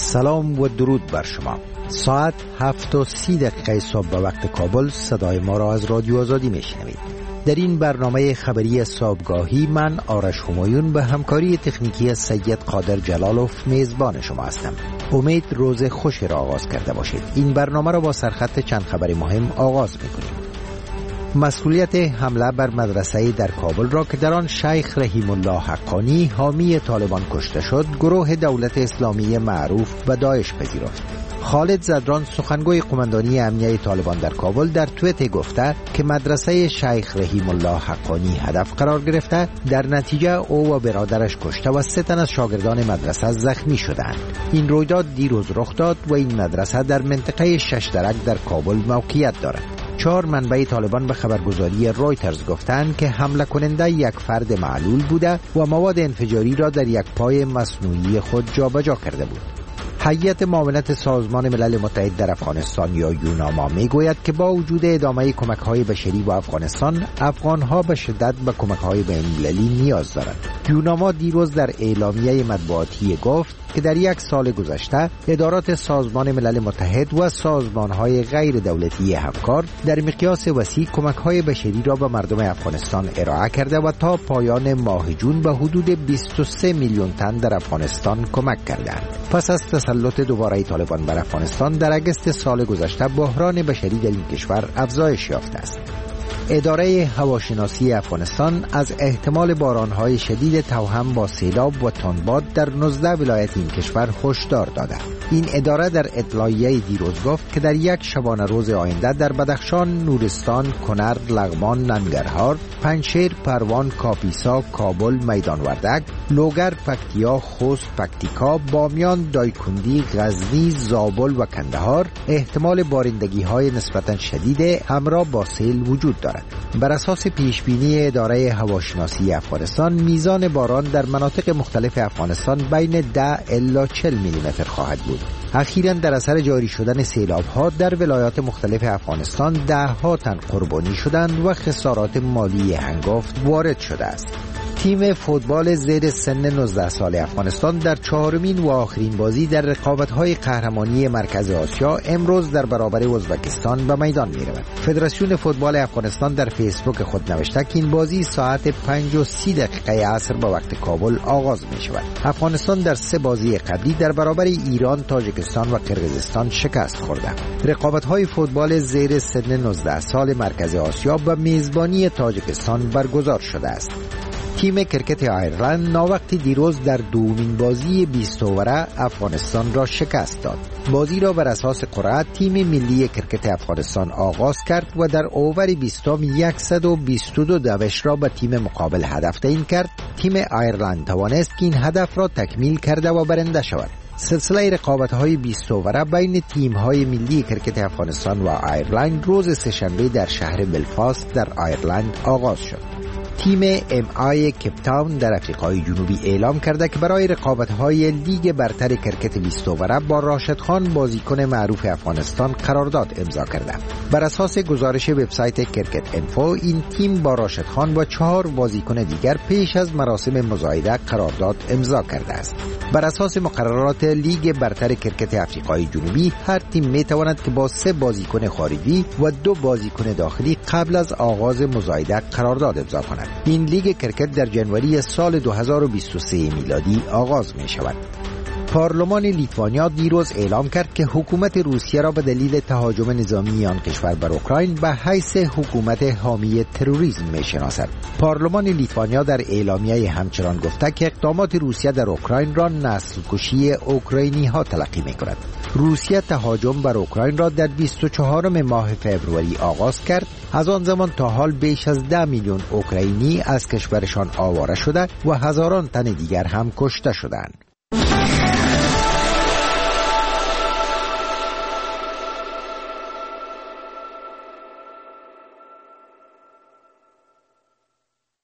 سلام و درود بر شما. ساعت 7:30 صبح به وقت کابل صدای ما را از رادیو آزادی میشنوید. در این برنامه خبری صبحگاهی من آرش همایون به همکاری تکنیکی سید قادر جلالوف میزبان شما هستم. امید روز خوش را آغاز کرده باشید. این برنامه را با سرخط چند خبر مهم آغاز میکنیم. مسئولیت حمله بر مدرسه در کابل را که در آن شیخ رحیم الله حقانی حامی طالبان کشته شد، گروه دولت اسلامی معروف به داعش پذیرفت. خالد زدران سخنگوی قماندانی امنیه طالبان در کابل در توییت گفته که مدرسه شیخ رحیم الله حقانی هدف قرار گرفته، در نتیجه او و برادرش کشته و 3 تن از شاگردان مدرسه زخمی شدند. این رویداد دیروز رخ داد و این مدرسه در منطقه شش درک در کابل موقعیت دارد. 4 منبع طالبان به خبرگزاری رویترز گفتند که حمله کننده یک فرد معلول بوده و مواد انفجاری را در یک پای مصنوعی خود جابجا کرده بود. هیئت معاونت سازمان ملل متحد در افغانستان یا یوناما میگوید که با وجود ادامه کمک‌های بشری به افغانستان، افغان‌ها به شدت به کمک‌های بین‌المللی نیاز دارند. یوناما دیروز در اعلامیه مطبوعاتی گفت که در 1 سال گذشته ادارات سازمان ملل متحد و سازمان‌های غیر دولتی همکار در مقیاس وسیع کمک‌های بشری را به مردم افغانستان ارائه کرده و تا پایان ماه جون به حدود 23 میلیون تن در افغانستان کمک کردند. پس از تسلط دوباره طالبان بر افغانستان در اگست سال گذشته، بحران بشری در این کشور افزایش یافته است. اداره هواشناسی افغانستان از احتمال بارانهای شدید توأم با سیلاب و تندباد در 19 ولایت این کشور هشدار داده. این اداره در اطلاعیه دیروز گفت که در 1 شبانه روز آینده در بدخشان، نورستان، کنر، لغمان، ننگرهار، پنجشیر، پروان، کاپیسا، کابل، میدان وردک، لوگر، پکتیا، خوست، پکتیکا، بامیان، دایکندی، غزنی، زابل و کندهار احتمال بارندگی‌های نسبتاً شدید همراه با سیل وجود دارد. بر اساس پیشبینی اداره هواشناسی افغانستان، میزان باران در مناطق مختلف افغانستان بین 10 الی 40 میلیمتر خواهد بود. اخیراً در اثر جاری شدن سیلاب‌ها در ولایات مختلف افغانستان 10 تن قربانی شدند و خسارات مالی هنگفت وارد شده است. تیم فوتبال زیر سن 19 سال افغانستان در 4مین و آخرین بازی در رقابت‌های قهرمانی مرکز آسیا امروز در برابر ازبکستان به میدان می‌رود. فدراسیون فوتبال افغانستان در فیسبوک خود نوشته که این بازی ساعت 5:30 عصر به وقت کابل آغاز می‌شود. افغانستان در 3 بازی قبلی در برابر ایران، تاجیکستان و قرقیزستان شکست خورده. رقابت‌های فوتبال زیر سن 19 سال مرکز آسیا به میزبانی تاجیکستان برگزار شده است. تیم کرکت آیرلند ناوقتی دیروز در دومین بازی 20 اووره افغانستان را شکست داد. بازی را بر اساس قرعه تیم ملی کرکت افغانستان آغاز کرد و در اوور 20 122 دوش را به تیم مقابل هدف تعیین کرد. تیم آیرلند توانست که این هدف را تکمیل کرده و برنده شود. سلسله رقابت‌های 20 اووره بین تیم‌های ملی کرکت افغانستان و آیرلند روز سه‌شنبه در شهر بلفاست در آیرلند آغاز شد. تیم MI کیپتاون در آفریقای جنوبی اعلام کرده که برای رقابت‌های لیگ برتر کرکت 20 اووره با راشد خان بازیکن معروف افغانستان قرارداد امضا کرده. بر اساس گزارش وبسایت کرکت انفو، این تیم با راشد خان و 4 بازیکن دیگر پیش از مراسم مزایده قرارداد امضا کرده است. بر اساس مقررات لیگ برتر کرکت آفریقای جنوبی، هر تیم می‌تواند که با 3 بازیکن خارجی و 2 بازیکن داخلی قبل از آغاز مزایده قرارداد امضا کند. این لیگ کرکت در جنوری سال 2023 میلادی آغاز می شود. پارلمان لیتوانیا دیروز اعلام کرد که حکومت روسیه را به دلیل تهاجم نظامی آن کشور بر اوکراین به حیث حکومت حامی تروریسم می‌شناسد. پارلمان لیتوانیا در اعلامیه همچنان گفته که اقدامات روسیه در اوکراین را نسل کشی اوکراینی‌ها تلقی می‌کند. روسیه تهاجم بر اوکراین را در 24 ماه فوریه آغاز کرد. از آن زمان تا حال بیش از 10 میلیون اوکراینی از کشورشان آواره شده و هزاران تن دیگر هم کشته شدند.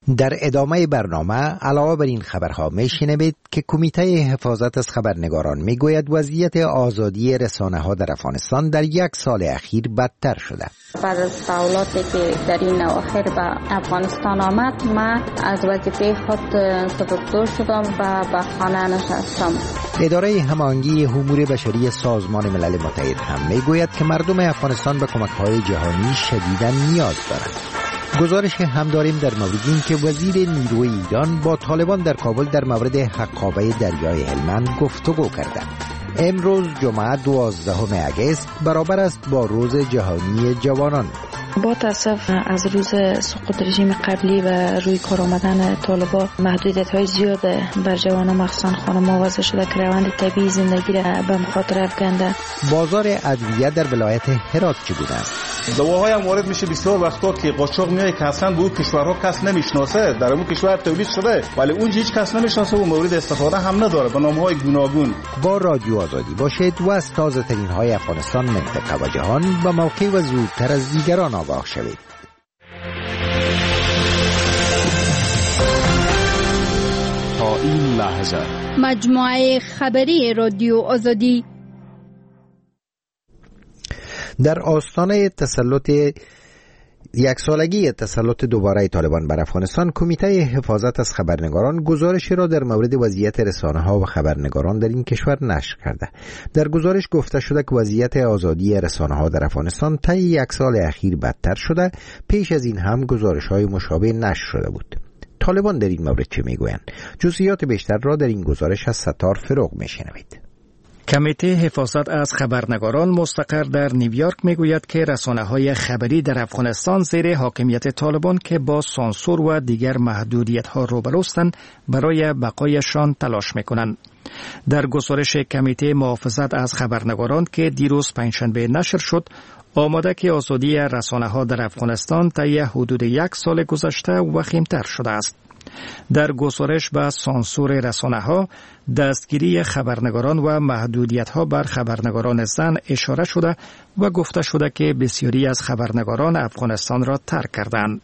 در ادامه برنامه علاوه بر این خبرها میشنوید که کمیته حفاظت از خبرنگاران میگوید وضعیت آزادی رسانه‌ها در افغانستان در یک سال اخیر بدتر شده. بعد از تحولاتی که در این اواخر به افغانستان آمد، من از وظیفه خود سبکدور شدم و به خانه نشستم. اداره هماهنگی امور بشری سازمان ملل متحد هم میگوید که مردم افغانستان به کمک‌های جهانی شدیداً نیاز دارند. گزارش هم داریم در مورد این که وزیر نیروی ایران با طالبان در کابل در مورد حقابه دریای هلمند گفتگو کرده. امروز جمعه 12 اگست برابر است با روز جهانی جوانان. با تاسف از روز سقوط رژیم قبلی و روی کار آمدن طالبان محدودیت‌های زیاد بر جوانان مخصوصاً خانم‌ها وضع شده که روند طبیعی زندگی را به مخاطره افکنده. بازار ادویه در ولایت هرات چگونه است؟ دواهای هم وارد میشه بسیار وقتا که قاچاق میاد که اصلا به اون کشورها کس نمیشناسه، در اون کشور تولید شده ولی اونجا هیچ کس نمیشناسه و مورد استفاده هم نداره به نام‌های گوناگون. با رادیو آزادی باشید و از تازه‌ترین های افغانستان، منطقه و جهان به موقع و زودتر از دیگران آگاه شوید. تا این لحظه مجموعه خبری رادیو آزادی در آستانه تسلط یک سالگی تسلط دوباره طالبان بر افغانستان، کمیته حفاظت از خبرنگاران گزارشی را در مورد وضعیت رسانه‌ها و خبرنگاران در این کشور نشر کرده. در گزارش گفته شده که وضعیت آزادی رسانه‌ها در افغانستان طی یک سال اخیر بدتر شده. پیش از این هم گزارش‌های مشابه نشر شده بود. طالبان در این مورد چه میگویند؟ جزئیات بیشتر را در این گزارش از ستار فروغ میشنوید. کمیته حفاظت از خبرنگاران مستقر در نیویورک میگوید که رسانه‌های خبری در افغانستان زیر حاکمیت طالبان که با سانسور و دیگر محدودیت‌ها روبروستند برای بقایشان تلاش میکنند. در گزارش کمیته محافظت از خبرنگاران که دیروز پنجشنبه نشر شد، آمده که آزادی رسانه‌ها در افغانستان طی حدود یک سال گذشته وخیم‌تر شده است. در گزارش به سانسور رسانه‌ها، دستگیری خبرنگاران و محدودیت‌ها بر خبرنگاران زن اشاره شده و گفته شده که بسیاری از خبرنگاران افغانستان را ترک کردند.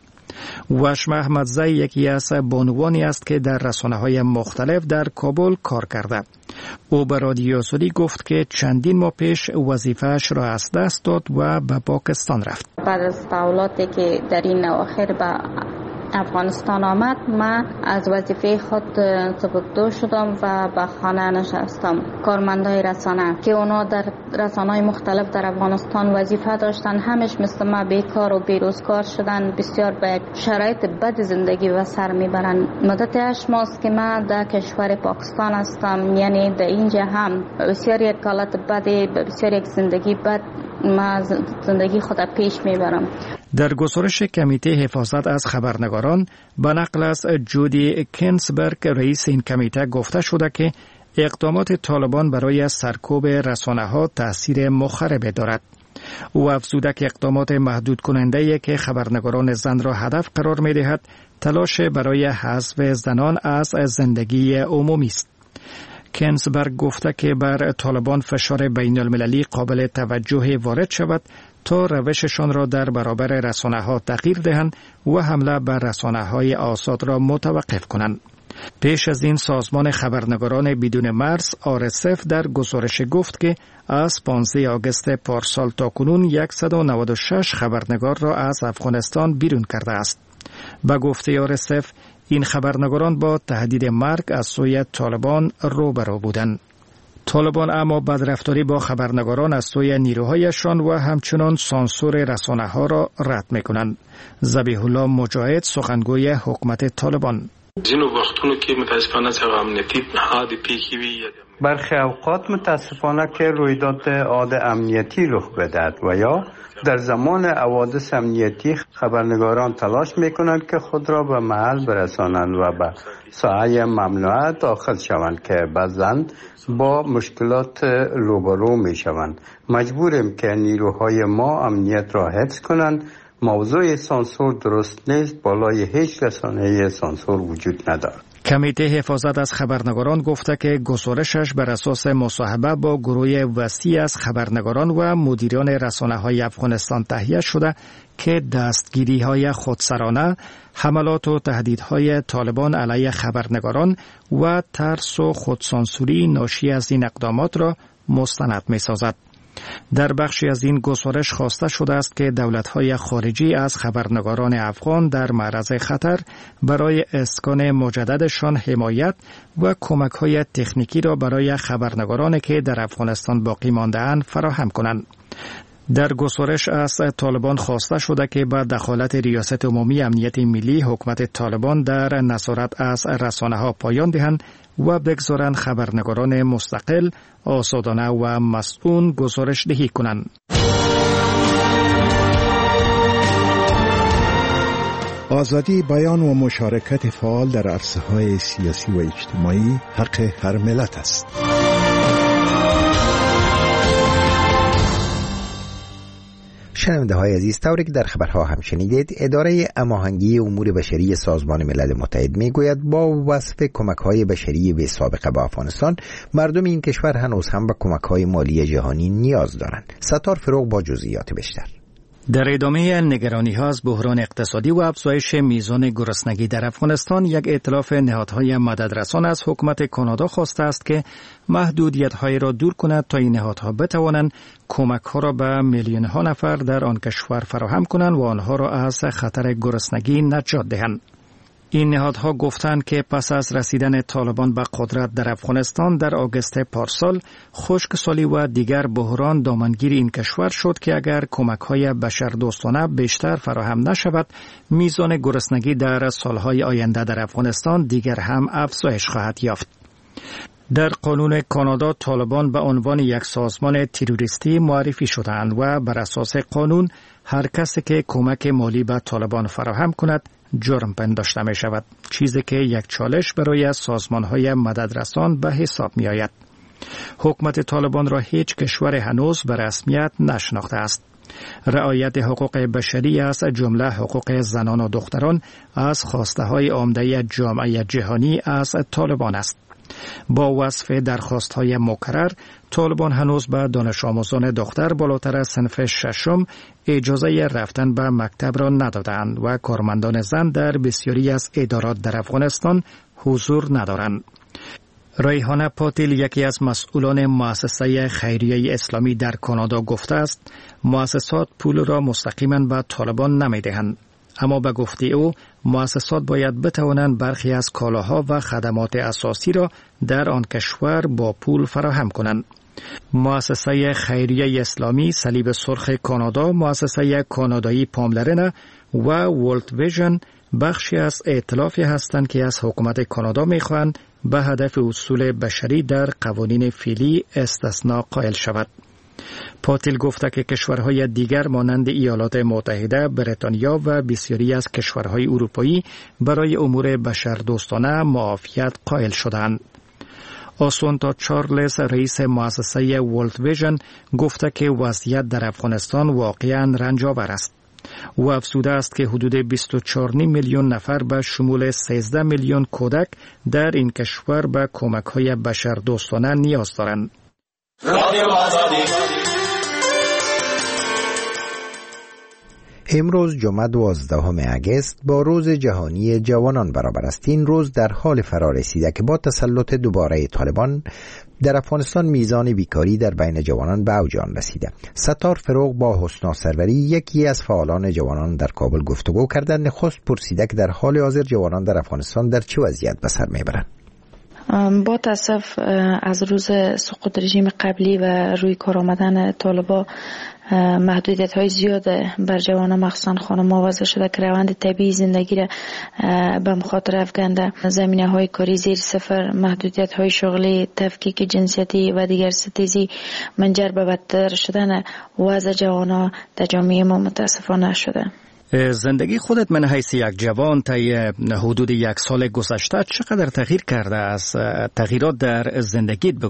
وشم احمدزی یکی از بانوانی است که در رسانه‌های مختلف در کابل کار کرده. او به رادیو آزادی گفت که چندین ماه پیش وظیفه‌اش را از دست داد و به پاکستان رفت. بعد از تحولاتی که در این اواخر به افغانستان آمد، من از وظیفه خود سبکدور شدم و به خانه نشستم. کارمندای رسانه که اونا در رسانه‌های مختلف در افغانستان وظیفه داشتن، همش مثل ما بیکار و بیروزگار شدن، بسیار به شرایط بد زندگی و سر میبرن. مدت 8 ماه است که من در کشور پاکستان هستم، یعنی در اینجا هم بسیار یک حالت بدی، بسیار یک زندگی بد ما زندگی خود پیش میبرم. در گزارش کمیته حفاظت از خبرنگاران به نقل از جودی کنسبرگ رئیس این کمیته گفته شده که اقدامات طالبان برای سرکوب رسانه‌ها تأثیر مخرب دارد. او افزوده که اقدامات محدود کننده که خبرنگاران زن را هدف قرار می دهد تلاش برای حذف زنان از زندگی عمومی است. کنسبرگ گفته که بر طالبان فشار بین المللی قابل توجه وارد شود تا روششان را در برابر رسانه‌ها تغییر دهند و حمله بر رسانه‌های آزاد را متوقف کنند. پیش از این سازمان خبرنگاران بدون مرز RSF در گزارش گفت که از 15 آگوست پارسال تا کنون 196 خبرنگار را از افغانستان بیرون کرده است. به گفته RSF این خبرنگاران با تهدید مرگ از سوی طالبان روبرو بودند. طالبان اما بدرفتاری با خبرنگاران از سوی نیروهایشان و همچنان سانسور رسانه‌ها را رد می‌کنند. ذبیح الله مجاهد سخنگوی حکومت طالبان: برخی اوقات متاسفانه که رویداد عاد امنیتی رخ بدهد و یا در زمان حوادث امنیتی خبرنگاران تلاش میکنند که خود را به محل برسانند و به ساحه ممنوعه داخل شوند که بعضاً با مشکلات روبرو میشوند. مجبوریم که نیروهای ما امنیت را حفظ کنند. موضوع سانسور درست نیست، بالای هیچ رسانه سانسور وجود ندارد. کمیته حفاظت از خبرنگاران گفته که گزارشش بر اساس مصاحبه با گروه وسیع از خبرنگاران و مدیران رسانه‌های افغانستان تهیه شده که دستگیری‌های خودسرانه، حملات و تهدیدهای طالبان علیه خبرنگاران و ترس و خودسانسوری ناشی از این اقدامات را مستند می‌سازد. در بخشی از این گزارش خواسته شده است که دولت‌های خارجی از خبرنگاران افغان در معرض خطر برای اسکان مجددشان حمایت و کمک‌های تکنیکی را برای خبرنگارانی که در افغانستان باقی مانده‌اند فراهم کنند. در گزارش از طالبان خواسته شده که با دخالت ریاست عمومی امنیت ملی حکومت طالبان در نظارت از رسانه‌ها پایان دهند و بگذارند خبرنگاران مستقل، آزادانه و مسئول گزارش دهی کنند. آزادی بیان و مشارکت فعال در عرصه‌های سیاسی و اجتماعی حق هر ملت است. شنونده های عزیز، طوری که در خبرها هم شنیدید، اداره هماهنگی امور بشری سازمان ملل متحد میگوید با وصف کمک های بشری بی سابقه به افغانستان، مردم این کشور هنوز هم به کمک های مالی جهانی نیاز دارند. ستار فروغ با جزئیات بیشتر. در ادامه نگرانی ها از بحران اقتصادی و افزایش میزان گرسنگی در افغانستان، یک ائتلاف نهادهای مددرسان از حکومت کانادا خواسته است که محدودیت های را دور کند تا این نهادها بتوانند کمک ها را به میلیون ها نفر در آن کشور فراهم کنند و آنها را از خطر گرسنگی نجات دهند. این نهادها گفتند که پس از رسیدن طالبان به قدرت در افغانستان در آگوست پارسال، خشکسالی و دیگر بحران دامنگیر این کشور شد که اگر کمک‌های بشردوستانه بیشتر فراهم نشود، میزان گرسنگی در سالهای آینده در افغانستان دیگر هم افزایش خواهد یافت. در قانون کانادا طالبان به عنوان یک سازمان تروریستی معرفی شدند و بر اساس قانون هر کسی که کمک مالی به طالبان فراهم کند جرم پنداشته می شود، چیزی که یک چالش برای سازمان‌های مددرسان به حساب می آید. حکومت طالبان را هیچ کشور هنوز به رسمیت نشناخته است. رعایت حقوق بشری از جمله حقوق زنان و دختران از خواسته‌های عمده جامعه جهانی از طالبان است. با وصف درخواست‌های مکرر، طالبان هنوز به دانش آموزان دختر بالاتر از صنف ششم اجازه رفتن به مکتب را ندادند و کارمندان زن در بسیاری از ادارات در افغانستان حضور ندارند. ریحانه پاتیل، یکی از مسئولان مؤسسه خیریه اسلامی در کانادا، گفته است مؤسسات پول را مستقیما به طالبان نمی‌دهند، اما به گفته او مؤسسات باید بتوانند برخی از کالاها و خدمات اساسی را در آن کشور با پول فراهم کنند. مؤسسه خیریه اسلامی صلیب سرخ کانادا، مؤسسه کانادایی پاملرنه و ورلد ویژن بخشی از ائتلافی هستند که از حکومت کانادا می‌خواهند به هدف اصول بشری در قوانین فعلی استثناء قائل شود. پاتیل گفته که کشورهای دیگر مانند ایالات متحده، بریتانیا و بسیاری از کشورهای اروپایی برای امور بشردوستانه معافیت قائل شدند. آسونتا چارلز، رئیس مؤسسه ورلد ویژن، گفته که وضعیت در افغانستان واقعاً رنج‌آور است. او افزوده است که حدود 24 میلیون نفر به شمول 13 میلیون کودک در این کشور به کمک‌های بشردوستانه نیاز دارند. امروز جمعه 12 اگست با روز جهانی جوانان برابر است. این روز در حال فرا رسیده که با تسلط دوباره طالبان در افغانستان میزان بیکاری در بین جوانان به اوج آن رسیده. ستار فروغ با حسنا سروری، یکی از فعالان جوانان در کابل، گفتگو کرده. نخست پرسیده که در حال حاضر جوانان در افغانستان در چه وضعیت به سر میبرند. با تاسف از روز سقوط رژیم قبلی و روی کار آمدن طالبان محدودیت های زیاد بر جوانان مخصوصا خانم‌ها وضع شده که روند طبیعی زندگی را به مخاطره افکنده. زمینه های کاری زیر صفر، محدودیت های شغلی، تفکیک جنسیتی و دیگر ستیزی منجر به بدتر شدن وضع جوانان در جامعه ما متاسفانه شده. زندگی خودت من حیث یک جوان طی حدود یک سال گذشته چقدر تغییر کرده؟ از تغییرات در زندگیت بگو.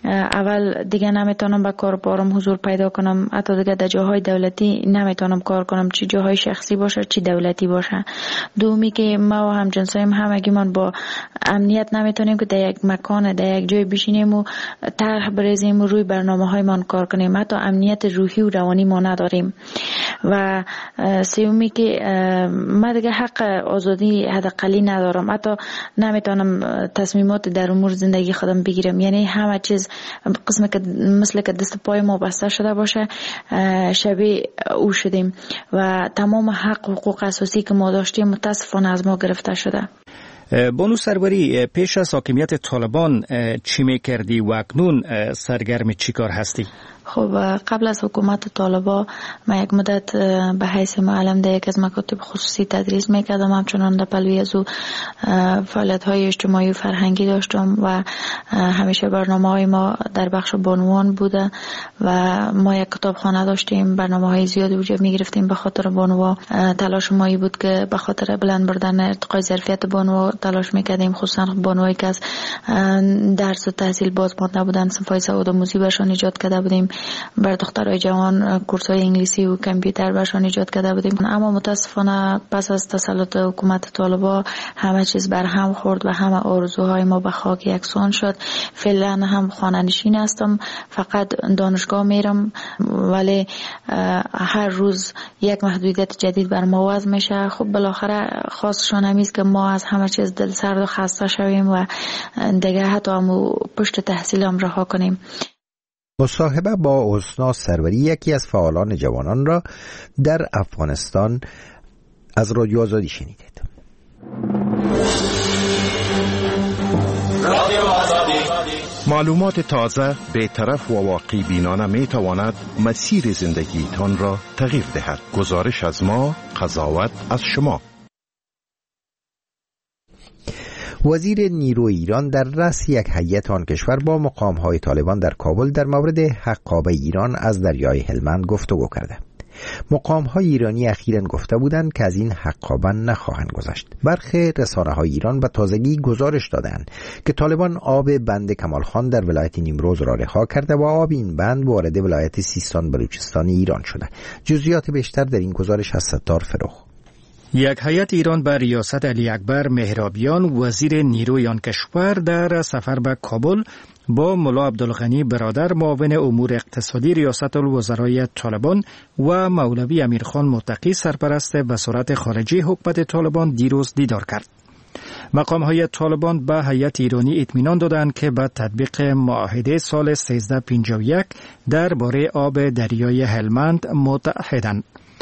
اول دیگه نمیتونم به کار بارم حضور پیدا کنم، حتی دیگه در جاهای دولتی نمیتونم کار کنم، چی جاهای شخصی باشه چی دولتی باشه. دومی که ما و همجنسایم همگیمان با امنیت نمیتونیم که در یک مکان در یک جای بشینیم و طرح بریزیم و روی برنامه‌های ما کار کنیم، حتی امنیت روحی و روانی ما نداریم. و سومی که ما دیگه حق آزادی حداقلی ندارم، حتی نمیتونم تصمیمات در امور زندگی خودم بگیرم، یعنی همه چیز قسم که مثل که دست پای ما بسته شده باشه شبیه او شدیم و تمام حق و حقوق اساسی که ما داشتیم متاسفانه از ما گرفته شده. بانو سروری، پیش از حاکمیت طالبان چی میکردی و اکنون سرگرم چی کار هستی؟ خب قبل از حکومت طالبان من یک مدت به حیث معلم در یک از مکاتب خصوصی تدریس میکردم، همچنان در پلوی از او فعالیت‌های اجتماعی و فرهنگی داشتم و همیشه برنامه‌های ما در بخش بانوان بوده و ما یک کتابخانه داشتیم، برنامه‌های زیادی وجود می‌گرفتیم به خاطر بانوان. تلاش ما بود که به خاطر بلند بردن ارتقای ظرفیت بانوان تلاش میکردیم، خصوصا بانوایی که از درس و تحصیل باز مانده بودن، صنف‌های سوادآموزی برشان ایجاد کرده بودیم، بر دخترای جوان کورس‌های انگلیسی و کامپیوتر برشان ایجاد کرده بودیم. اما متاسفانه پس از تسلط حکومت طالبان همه چیز بر هم خورد و همه آرزوهای ما به خاک یکسان شد. فعلا هم خانه‌نشین هستم، فقط دانشگاه میرم، ولی هر روز یک محدودیت جدید بر ما وضع میشه. خب بالاخره خواستشان همیست که ما از همه چیز دل سرد و خسته شویم و دیگه حتی هم پشت تحصیل هم رها کنیم. مصاحبه با حسنا سروری، یکی از فعالان جوانان را در افغانستان، از رادیو آزادی شنیدید. معلومات تازه، بی‌طرف و واقعی بینانه می تواند مسیر زندگیتان را تغییر دهد. گزارش از ما، قضاوت از شما. وزیر نیروی ایران در رأس یک هیئت آن کشور با مقام‌های طالبان در کابل در مورد حقابه ایران از دریای هلمند گفتگو کرده. مقام‌های ایرانی اخیراً گفته بودند که از این حقابه نخواهند گذشت. برخی رسانه‌های ایران به تازگی گزارش دادند که طالبان آب بند کمال خان در ولایت نیمروز را رها کرده و آب این بند وارد ولایت سیستان بلوچستان ایران شده. جزئیات بیشتر در این گزارش از ستار فروخ. یک هیئت ایران به ریاست علی اکبر مهرابیان، وزیر نیروی آن کشور، در سفر به کابل با ملا عبدالغنی برادر، معاون امور اقتصادی ریاست الوزرای طالبان، و مولوی امیرخان متقی، سرپرست وزارت خارجه حکومت طالبان، دیروز دیدار کرد. مقام‌های طالبان به هیئت ایرانی اطمینان دادند که به تطبیق معاهده سال 1351 درباره آب دریای هلمند متعهدند.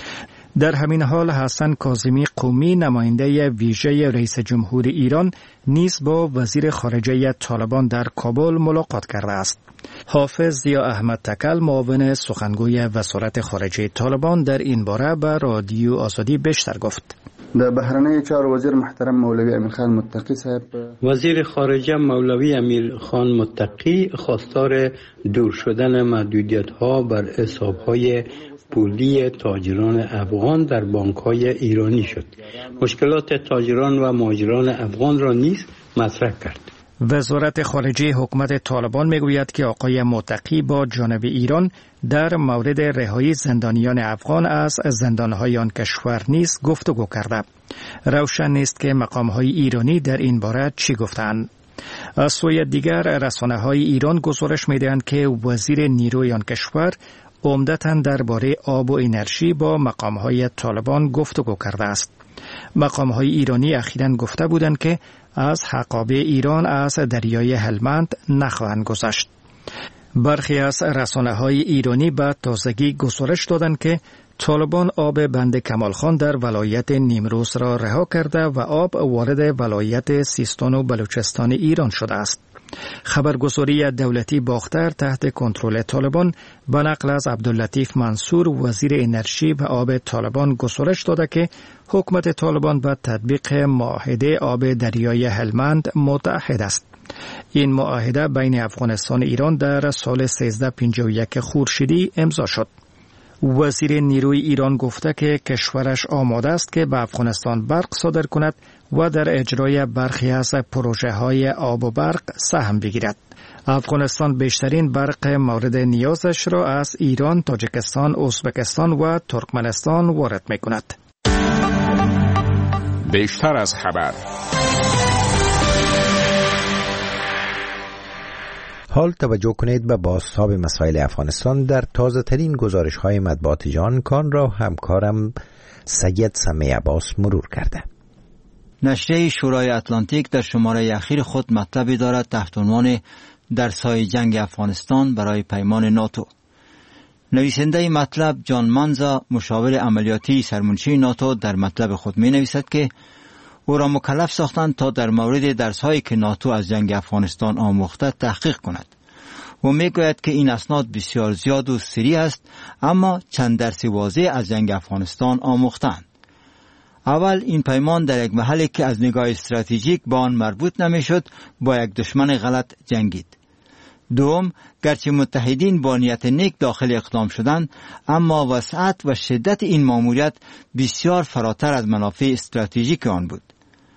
در همین حال حسن کاظمی قومی، نماینده ویژه رئیس جمهور ایران، نیز با وزیر خارجه طالبان در کابل ملاقات کرده است. حافظ ضیا احمد تکل، معاون سخنگوی وزارت خارجه طالبان، در این باره به رادیو آزادی بیشتر گفت. در بهرنه چهار وزیر محترم مولوی امیرخان متقی صاحب، وزیر خارجه مولوی امیرخان متقی خواستار دور شدن محدودیت‌ها بر حساب‌های پولی تاجران افغان در بانک‌های ایرانی شد. مشکلات تاجران و مهاجران افغان را نیز مطرح کرد. وزارت خارجه حکومت طالبان میگوید که آقای متقی با جانب ایران در مورد رهایی زندانیان افغان از زندانهای آن کشور نیز گفتگو کرده. روشن نیست که مقام‌های ایرانی در این باره چی گفتند. از سوی دیگر رسانه‌های ایران گزارش می‌دهند که وزیر نیروی آن کشور عمدتاً درباره آب و انرژی با مقام‌های طالبان گفتگو کرده است. مقام‌های ایرانی اخیراً گفته بودند که از حقابه ایران از دریای هلمند نخواهند گذشت. برخی از رسانه‌های ایرانی به تازگی گزارش دادند که طالبان آب بند کمال خان در ولایت نیمروز را رها کرده و آب وارد ولایت سیستان و بلوچستان ایران شده است. خبرگزاری دولتی باختر تحت کنترل طالبان به نقل از عبداللطیف منصور، وزیر انرژی و آب طالبان، گزارش داده که حکومت طالبان به تطبیق معاهده آب دریای هلمند متعهد است. این معاهده بین افغانستان و ایران در سال 1351 خورشیدی امضا شد. وزیر نیروی ایران گفته که کشورش آماده است که به افغانستان برق صادر کند و در اجرای برخی از پروژه های آب و برق سهم بگیرد. افغانستان بیشترین برق مورد نیازش را از ایران، تاجیکستان، ازبکستان و ترکمنستان وارد می کند. بیشتر از خبر. حال توجه کنید به بازتاب مسائل افغانستان در تازه ترین گزارش های مطبوعات جهان کان را همکارم سید سمی عباس مرور کرده. نشریه شورای اتلانتیک در شماره اخیر خود مطلبی دارد تحت عنوان درس‌های جنگ افغانستان برای پیمان ناتو. نویسنده مطلب جان مانزا، مشاور عملیاتی سرمنشی ناتو، در مطلب خود می نویسد که او را مکلف ساختند تا در مورد درس‌هایی که ناتو از جنگ افغانستان آموخته تحقیق کند. و می گوید که این اسناد بسیار زیاد و سریع است، اما چند درس واضح از جنگ افغانستان آموختند. اول، این پیمان در یک محلی که از نگاه استراتژیک به آن مربوط نمیشد با یک دشمن غلط جنگید. دوم، گرچه متحدین با نیت نیک داخل اقدام شدند، اما وسعت و شدت این ماموریت بسیار فراتر از منافع استراتژیک آن بود.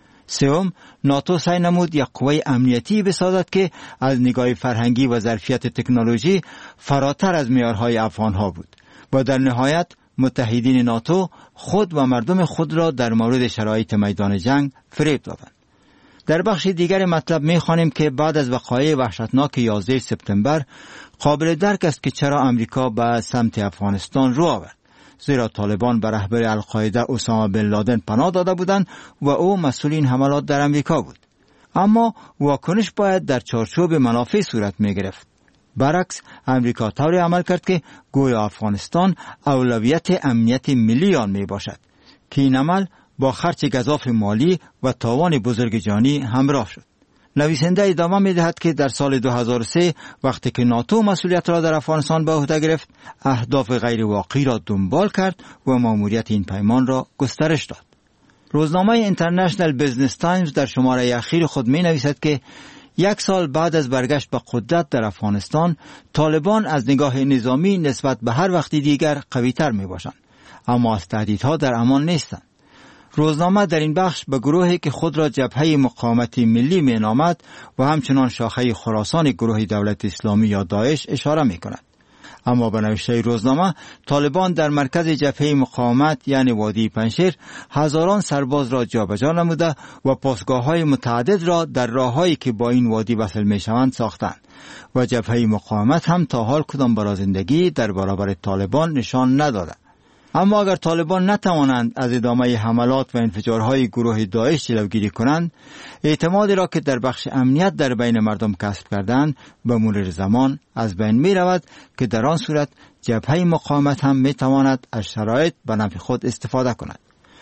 سوم، ناتو سعی نمود یک قوه امنیتی بسازد که از نگاه فرهنگی و ظرفیت تکنولوژی فراتر از معیارهای افغانها بود و در نهایت متحدین ناتو خود و مردم خود را در مورد شرایط میدان جنگ فریب دادند. در بخش دیگر مطلب می‌خوانیم که بعد از وقایع وحشتناک 11 سپتامبر قابل درک است که چرا امریکا به سمت افغانستان رو آورد، زیرا طالبان به رهبر القاعده اسامه بن لادن پناه داده بودند و او مسئول این حملات در امریکا بود. اما واکنش باید در چارچوب منافع صورت می‌گرفت. برعکس، امریکا طوری عمل کرد که گویا افغانستان اولویت امنیت ملی آن می باشد که این عمل با خرچ گزاف مالی و تاوان بزرگ جانی همراه شد. نویسنده ادامه می دهد که در سال 2003 وقتی که ناتو مسئولیت را در افغانستان به عهده گرفت، اهداف غیر واقعی را دنبال کرد و ماموریت این پیمان را گسترش داد. روزنامه اینترنشنال بیزنس تایمز در شماره اخیر خود می نویسد که یک سال بعد از برگشت به قدرت در افغانستان، طالبان از نگاه نظامی نسبت به هر وقتی دیگر قوی‌تر می باشند، اما از تهدیدها در امان نیستند. روزنامه در این بخش به گروهی که خود را جبهه مقاومت ملی می نامد و همچنان شاخه خراسان گروه دولت اسلامی یا داعش اشاره می کند. اما به نوشته روزنامه، طالبان در مرکز جبهه مقاومت یعنی وادی پنشیر هزاران سرباز را جابجا نموده و پاسگاه‌های متعدد را در راه‌هایی که با این وادی وصل می‌شوند ساختند و جبهه مقاومت هم تا حال کدام برازندگی در برابر طالبان نشان نداده. اما اگر طالبان نتوانند از ادامه حملات و انفجارهای گروه داعش جلوگیری کنند، اعتمادی را که در بخش امنیت در بین مردم کسب کردند به مرور زمان از بین می رود که در آن صورت جبهه مقاومت هم می تواند از شرایط به نفع خود استفاده کند.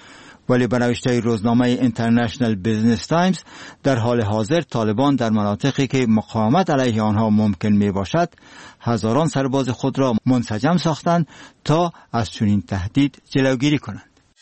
ولی به نوشته روزنامه اینترنشنال بیزنس تایمز، در حال حاضر طالبان در مناطقی که مقاومت علیه آنها ممکن می باشد هزاران سرباز خود را منسجم ساختند تا از چنین تهدید جلوگیری کنند.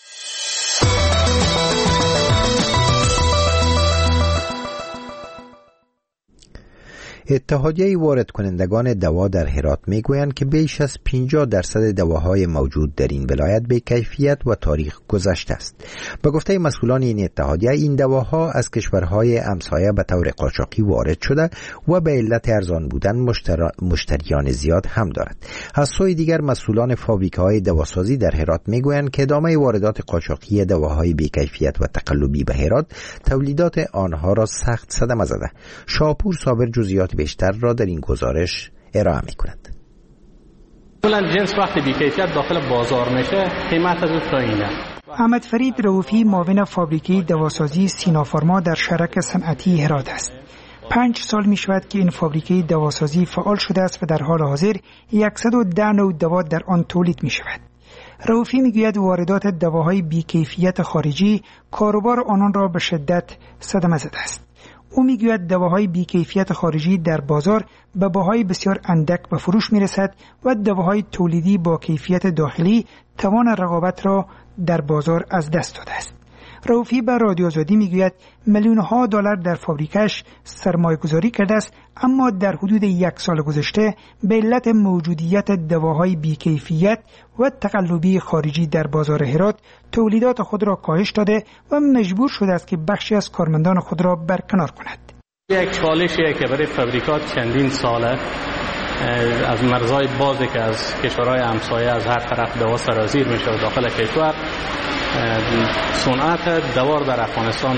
اتحادیه وارد کنندگان دوا در هرات میگویند که بیش از 50% دواهای موجود در این ولایت به کیفیت و تاریخ گذشته است. به گفته مسئولان این اتحادیه، این دواها از کشورهای همسایه به طور قاچاقی وارد شده و به علت ارزان بودن مشتریان زیاد هم دارد. از سوی دیگر مسئولان فابریکه‌های دواسازی در هرات میگویند که ادامه واردات قاچاقی دواهای بی کیفیت و تقلبی به هرات تولیدات آنها را سخت صدمه زده. شاپور صابر جزئیات بیشتر را در این گزارش ارائه می‌کند. کلا جنس وقتی بی‌کیفیت داخل بازار میشه قیمت از اون پایینه. احمد فرید رؤوفی معاون فابریکه دواسازی سینافارما در شرک صنعتی هرات است. 5 سال می شود که این فابریکه دواسازی فعال شده است و در حال حاضر 110 نوع دوا در آن تولید می شود. رؤوفی می گوید واردات دواهای بی‌کیفیت خارجی کاروبار آنان را به شدت صدمه زده است. او میگوید دواهای بی‌کیفیت خارجی در بازار به بهای بسیار اندک به فروش میرسد و دواهای تولیدی با کیفیت داخلی توان رقابت را در بازار از دست داده است. رؤوفی به رادیو آزادی میگوید میلیون‌ها دلار در فابریکش سرمایه گذاری کرده است، اما در حدود 1 سال گذشته به علت موجودیت دواهای بیکیفیت و تقلبی خارجی در بازار هرات تولیدات خود را کاهش داده و مجبور شده است که بخشی از کارمندان خود را برکنار کند. یک چالشیه که برای فابریکات چندین ساله از مرزهای بازی که از کشورهای همسایه از هر طرف دوا سرازیر میشه و داخل کشور صنعت دوا در افغانستان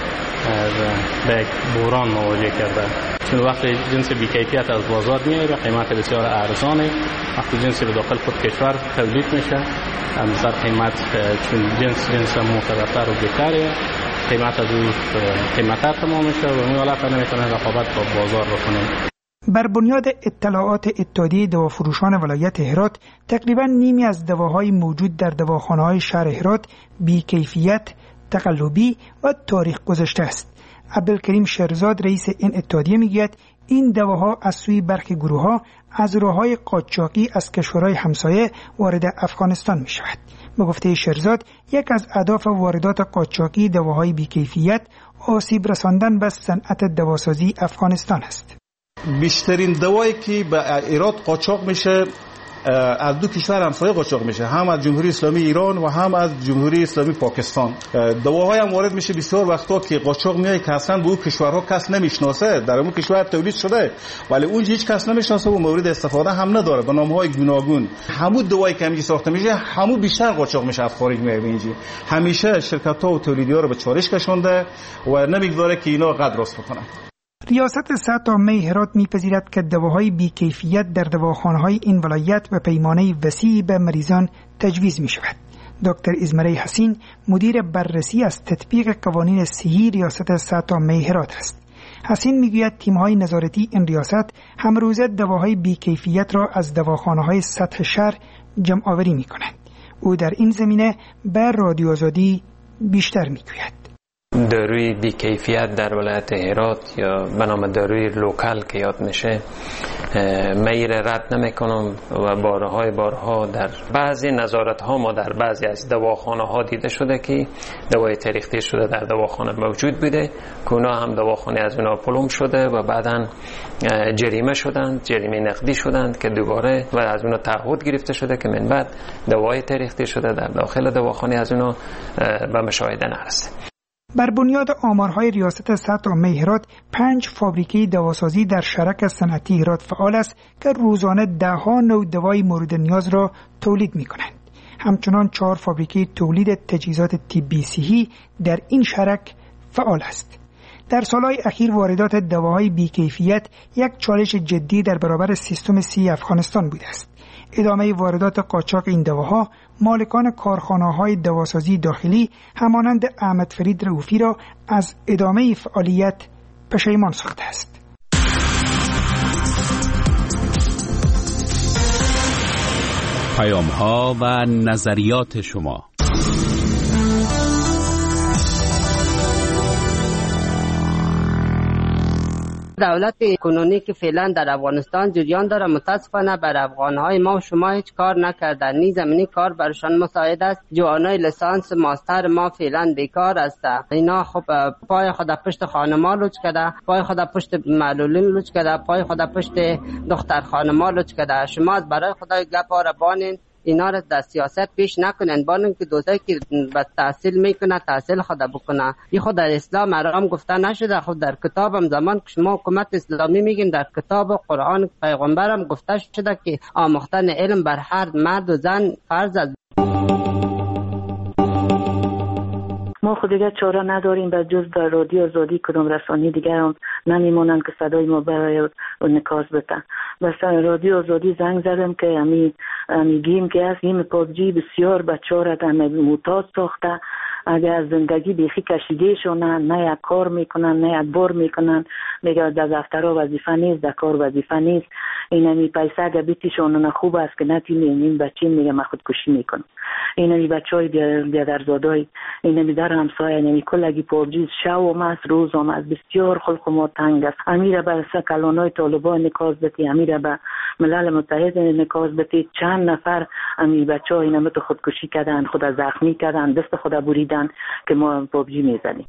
به یک بحران مواجه کرده. چون وقتی جنس بی‌کیفیت از بازار میاد به قیمت بسیار ارزانه، وقتی جنسی به داخل خود کشور تولید میشه از نظر قیمت، چون جنس معتبرتر و بهتره، قیمت از اون قیمت‌تر تمام میشه و این حالت نمیتونه رقابت با بازار بکنه. بر بنیاد اطلاعات اتحادیه دوافروشان ولایت هرات، تقریبا نیمی از دواهای موجود در دواخانه‌های شهر هرات بی‌کیفیت، تقلبی و تاریخ گذشته است. عبدالکریم شهرزاد رئیس این اتحادیه میگوید این دواها از سوی برخی گروه‌ها از راه‌های قاچاقی از کشورهای همسایه وارد افغانستان می‌شود. به گفته شهرزاد، یک از اهداف واردات قاچاقی دواهای بی‌کیفیت آسیب رساندن به صنعت دواسازی افغانستان است. بیشترین دوایی که به ایران قاچاق میشه از دو کشور همسایه قاچاق میشه، هم از جمهوری اسلامی ایران و هم از جمهوری اسلامی پاکستان. دواهای هم وارد میشه بسیار وقتا که قاچاق میاد که اصلا به اون کشورها کس نمیشناسه، در اون کشور تولید شده ولی اونجا هیچ کس نمیشناسه و مورد استفاده هم نداره به نامهای گوناگون. همون دوایی که اینجا ساخته میشه همون بیشتر قاچاق میشه از خارج میاد اینجا. همیشه شرکت‌ها و تولیدی‌ها رو به چالش کشونده و نمیگذاره که اینا قدر راست بکنن. ریاست صحت عامه هرات می‌پذیرد که دواهای بی‌کیفیت در دواخانه‌های این ولایت به پیمانه وسیعی به مریضان تجویز می‌شود. دکتر ازمره حسین مدیر بررسی از تطبیق قوانین صحی ریاست صحت عامه هرات است. حسین میگوید تیم‌های نظارتی این ریاست همروزه دواهای بی‌کیفیت را از دواخانه‌های سطح شهر جمع آوری می‌کنند. او در این زمینه به رادیو آزادی بیشتر میگوید. داروی بی‌کیفیت در ولایت هرات یا به نام داروی لوکال که یاد میشه میر رد نمیکنم و بارها در بعضی نظارت ها ما در بعضی از دواخانه ها دیده شده که دوای تاریخی شده در دواخانه موجود بوده که اونا هم دواخانه از اونا پلم شده و بعداً جریمه شدند، جریمه نقدی شدند که دوباره و از اونا تعهد گرفته شده که من بعد دوای تاریخی شده در داخل دواخانه از اونا به مشاهده نرسه. بر بنیاد آمارهای ریاست صحت عامه هرات 5 فابریکه دواسازی در شرک صنعتی هرات فعال است که روزانه ده‌ها نوع دوای مورد نیاز را تولید می‌کنند. همچنان 4 فابریکه تولید تجهیزات طبی صحی در این شرک فعال است. در سالهای اخیر واردات دواهای بی‌کیفیت یک چالش جدی در برابر سیستم صحی افغانستان بوده است. ادامه واردات قاچاق این دواها مالکان کارخانه‌های دواسازی داخلی همانند احمد فرید رؤوفی را از ادامه فعالیت پشیمان ساخته است. پیام‌ها و نظریات شما. دولت کنونی که فعلا در افغانستان جریان داره متاسفانه بر افغانهای ما و شما هیچ کار نکردن. نی زمینی کار برشان مساعد است. جوانای لیسانس ماستر ما فعلا بیکار است. اینا خب پای خود پشت خانما لوچ کرده، پای خود پشت معلولین لوچ کرده، پای خود پشت دختر خانما لوچ کرده. شما برای خدای گپ را بانین اینا را در سیاست پیش نکنن، بانن که دوستایی که به تحصیل میکنه تحصیل خود بکنه. این خود در اسلام حرام گفته نشده. خود در کتابم زمان که شما حکومت اسلامی میگین در کتاب و قرآن پیغمبرم گفته شده که آموختن علم بر هر مرد و زن فرض است. ما خود دیگه چاره نداریم به جز در رادیو آزادی کدام رسانه دیگر هم نمیمونن که صدای ما برای نکاس بتن. بس رادیو آزادی زنگ زدم که میگیم که از این پابجی بسیار بچه ها را معتاد ساخته. اگر از زندگی بیخی کشیده شونن، نه یک کار میکنن نه یک بار میکنن، میگه در دفترها وظیفه نیست، در کار وظیفه نیست. اینمی پیسه اگر بیتیشون خوب است که نتیمیم این بچه میگه من خودکشی میکنم. اینمی بچه های بیادرزادای اینمی در همسایه اینمی کلگی پابجی شو هم است روز هم است. بسیار خلق ما تنگ است. امیره به کلانای طالبان نکاز بتی، امیره به ملل متحد نکاز بتی. چند نفر امی بچه ها اینمی تو خودکشی کردن، خود زخمی کردن، دست خود بریدن. میدن که ما پابجی میزنیم.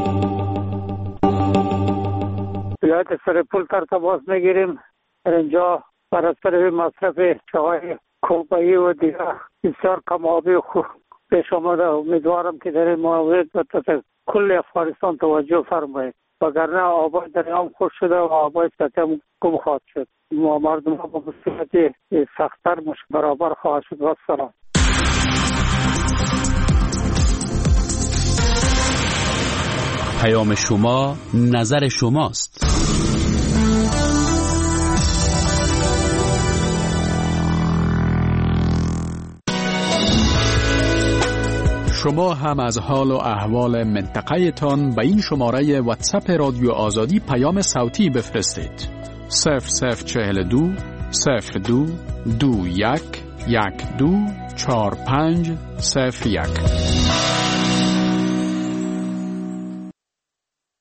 ولایت سرپول تماس میگیریم. اینجا بر اثر مصرف چای کوبایی و دیگر بسیار کم‌آبی خوب پیش آمده. امیدوارم که در این مورد کل افغانستان توجه فرمایید، وگرنه آبای دریام خوش شده و آبای سطحی هم کم خواهد شد. مردم ها با مصیبت سخت‌تر برابر خواهد شد. و سلام. پیام شما نظر شماست. شما هم از حال و احوال منطقه تان به این شماره واتساپ رادیو آزادی پیام صوتی بفرستید. 0042 02 21 12 45 01.